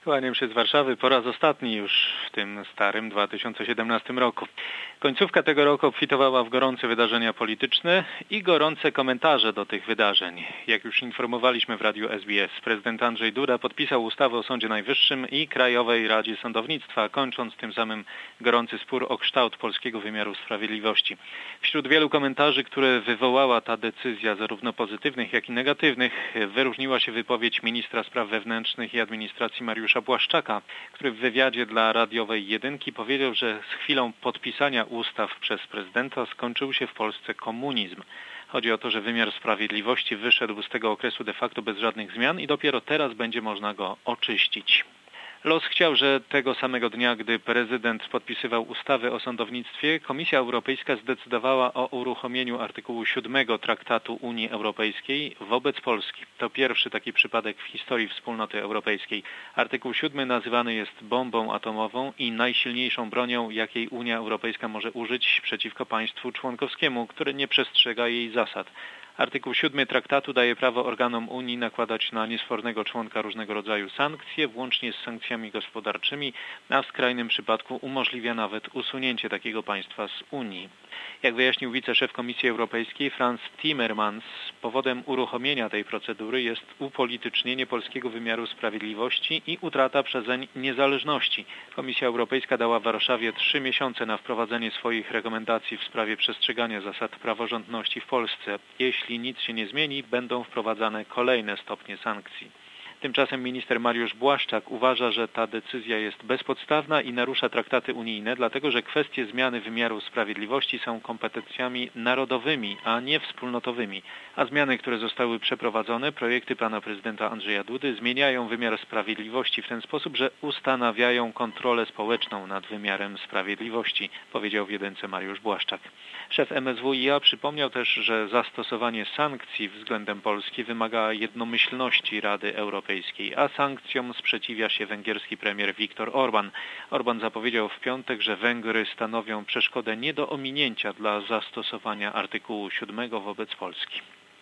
Kłaniam się z Warszawy po raz ostatni już w tym starym 2017 roku. Końcówka tego roku obfitowała w gorące wydarzenia polityczne i gorące komentarze do tych wydarzeń. Jak już informowaliśmy w radiu SBS, prezydent Andrzej Duda podpisał ustawę o Sądzie Najwyższym i Krajowej Radzie Sądownictwa, kończąc tym samym gorący spór o kształt polskiego wymiaru sprawiedliwości. Wśród wielu komentarzy, które wywołała ta decyzja, zarówno pozytywnych, jak i negatywnych, wyróżniła się wypowiedź ministra spraw wewnętrznych i administracji Mariusza Błaszczaka, który w wywiadzie dla radiowej Jedynki powiedział, że z chwilą podpisania ustaw przez prezydenta skończył się w Polsce komunizm. Chodzi o to, że wymiar sprawiedliwości wyszedł z tego okresu de facto bez żadnych zmian i dopiero teraz będzie można go oczyścić. Los chciał, że tego samego dnia, gdy prezydent podpisywał ustawę o sądownictwie, Komisja Europejska zdecydowała o uruchomieniu artykułu 7 Traktatu Unii Europejskiej wobec Polski. To pierwszy taki przypadek w historii Wspólnoty Europejskiej. Artykuł 7 nazywany jest bombą atomową i najsilniejszą bronią, jakiej Unia Europejska może użyć przeciwko państwu członkowskiemu, które nie przestrzega jej zasad. Artykuł 7 traktatu daje prawo organom Unii nakładać na niesfornego członka różnego rodzaju sankcje, włącznie z sankcjami gospodarczymi, a w skrajnym przypadku umożliwia nawet usunięcie takiego państwa z Unii. Jak wyjaśnił wiceszef Komisji Europejskiej Frans Timmermans, powodem uruchomienia tej procedury jest upolitycznienie polskiego wymiaru sprawiedliwości i utrata przezeń niezależności. Komisja Europejska dała Warszawie 3 miesiące na wprowadzenie swoich rekomendacji w sprawie przestrzegania zasad praworządności w Polsce. Jeśli nic się nie zmieni, będą wprowadzane kolejne stopnie sankcji. Tymczasem minister Mariusz Błaszczak uważa, że ta decyzja jest bezpodstawna i narusza traktaty unijne, dlatego że kwestie zmiany wymiaru sprawiedliwości są kompetencjami narodowymi, a nie wspólnotowymi. A zmiany, które zostały przeprowadzone, projekty pana prezydenta Andrzeja Dudy, zmieniają wymiar sprawiedliwości w ten sposób, że ustanawiają kontrolę społeczną nad wymiarem sprawiedliwości, powiedział w Jedynce Mariusz Błaszczak. Szef MSWiA przypomniał też, że zastosowanie sankcji względem Polski wymaga jednomyślności Rady Europejskiej, a sankcjom sprzeciwia się węgierski premier Viktor Orbán. Orbán zapowiedział w piątek, że Węgry stanowią przeszkodę nie do ominięcia dla zastosowania artykułu 7 wobec Polski.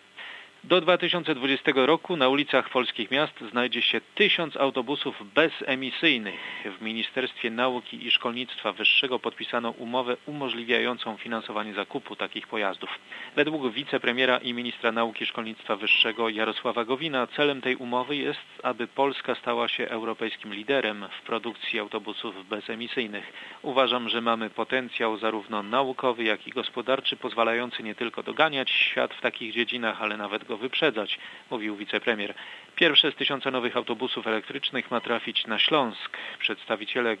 Do 2020 roku na ulicach polskich miast znajdzie się 1000 autobusów bezemisyjnych. W Ministerstwie Nauki i Szkolnictwa Wyższego podpisano umowę umożliwiającą finansowanie zakupu takich pojazdów. Według wicepremiera i ministra nauki i szkolnictwa wyższego Jarosława Gowina celem tej umowy jest, aby Polska stała się europejskim liderem w produkcji autobusów bezemisyjnych. Uważam, że mamy potencjał zarówno naukowy, jak i gospodarczy, pozwalający nie tylko doganiać świat w takich dziedzinach, ale nawet go wyprzedzać, mówił wicepremier. Pierwsze z 1000 nowych autobusów elektrycznych ma trafić na Śląsk. Przedstawiciele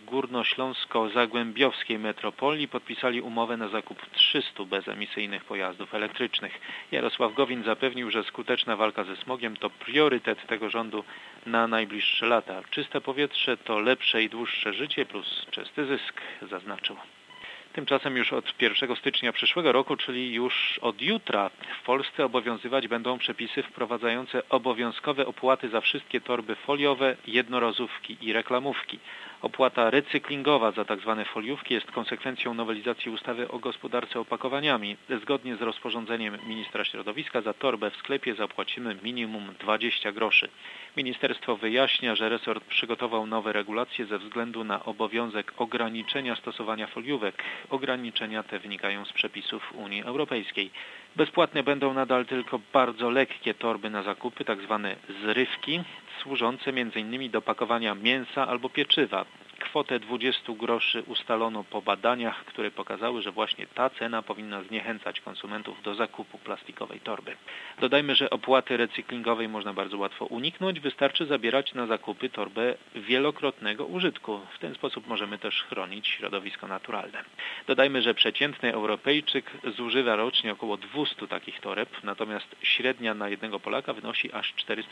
górnośląsko-zagłębiowskiej metropolii podpisali umowę na zakup 300 bezemisyjnych pojazdów elektrycznych. Jarosław Gowin zapewnił, że skuteczna walka ze smogiem to priorytet tego rządu na najbliższe lata. Czyste powietrze to lepsze i dłuższe życie plus czysty zysk, zaznaczył. Tymczasem już od 1 stycznia przyszłego roku, czyli już od jutra, w Polsce obowiązywać będą przepisy wprowadzające obowiązkowe opłaty za wszystkie torby foliowe, jednorazówki i reklamówki. Opłata recyklingowa za tzw. foliówki jest konsekwencją nowelizacji ustawy o gospodarce opakowaniami. Zgodnie z rozporządzeniem ministra środowiska za torbę w sklepie zapłacimy minimum 20 groszy. Ministerstwo wyjaśnia, że resort przygotował nowe regulacje ze względu na obowiązek ograniczenia stosowania foliówek. Ograniczenia te wynikają z przepisów Unii Europejskiej. Bezpłatne będą nadal tylko bardzo lekkie torby na zakupy, tzw. zrywki, służące m.in. do pakowania mięsa albo pieczywa. Kwotę 20 groszy ustalono po badaniach, które pokazały, że właśnie ta cena powinna zniechęcać konsumentów do zakupu plastikowej torby. Dodajmy, że opłaty recyklingowej można bardzo łatwo uniknąć. Wystarczy zabierać na zakupy torbę wielokrotnego użytku. W ten sposób możemy też chronić środowisko naturalne. Dodajmy, że przeciętny Europejczyk zużywa rocznie około 200 takich toreb, natomiast średnia na jednego Polaka wynosi aż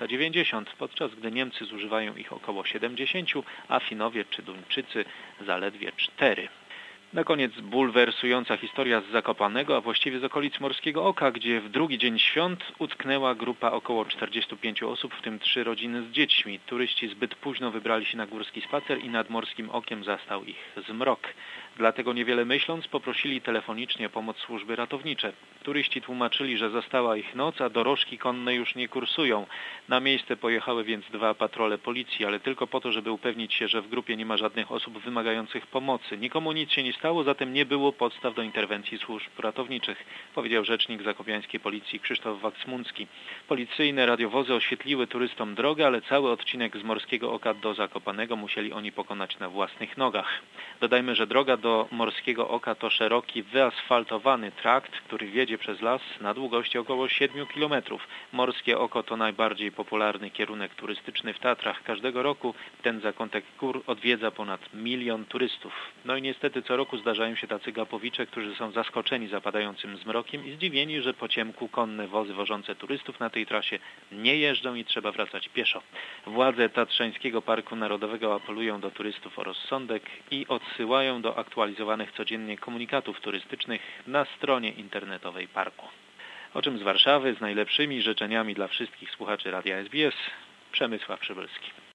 490, podczas gdy Niemcy zużywają ich około 70, a Finowie czy Duńczycy zaledwie 4. Na koniec bulwersująca historia z Zakopanego, a właściwie z okolic Morskiego Oka, gdzie w drugi dzień świąt utknęła grupa około 45 osób, w tym 3 rodziny z dziećmi. Turyści zbyt późno wybrali się na górski spacer i nad Morskim Okiem zastał ich zmrok. Dlatego niewiele myśląc poprosili telefonicznie o pomoc służby ratownicze. Turyści tłumaczyli, że zastała ich noc, a dorożki konne już nie kursują. Na miejsce pojechały więc 2 patrole policji, ale tylko po to, żeby upewnić się, że w grupie nie ma żadnych osób wymagających pomocy. Nikomu nic się nie stało, zatem nie było podstaw do interwencji służb ratowniczych, powiedział rzecznik zakopiańskiej policji Krzysztof Waksmuncki. Policyjne radiowozy oświetliły turystom drogę, ale cały odcinek z Morskiego Oka do Zakopanego musieli oni pokonać na własnych nogach. Dodajmy, że droga do Morskiego Oka to szeroki, wyasfaltowany trakt, który wiedzie przez las na długości około 7 km. Morskie Oko to najbardziej popularny kierunek turystyczny w Tatrach. Każdego roku ten zakątek gór odwiedza ponad 1 milion turystów. No i niestety co roku zdarzają się tacy gapowicze, którzy są zaskoczeni zapadającym zmrokiem i zdziwieni, że po ciemku konne wozy wożące turystów na tej trasie nie jeżdżą i trzeba wracać pieszo. Władze Tatrzańskiego Parku Narodowego apelują do turystów o rozsądek i odsyłają do aktualizowanych codziennie komunikatów turystycznych na stronie internetowej parku. O czym z Warszawy z najlepszymi życzeniami dla wszystkich słuchaczy Radia SBS, Przemysław Przybylski.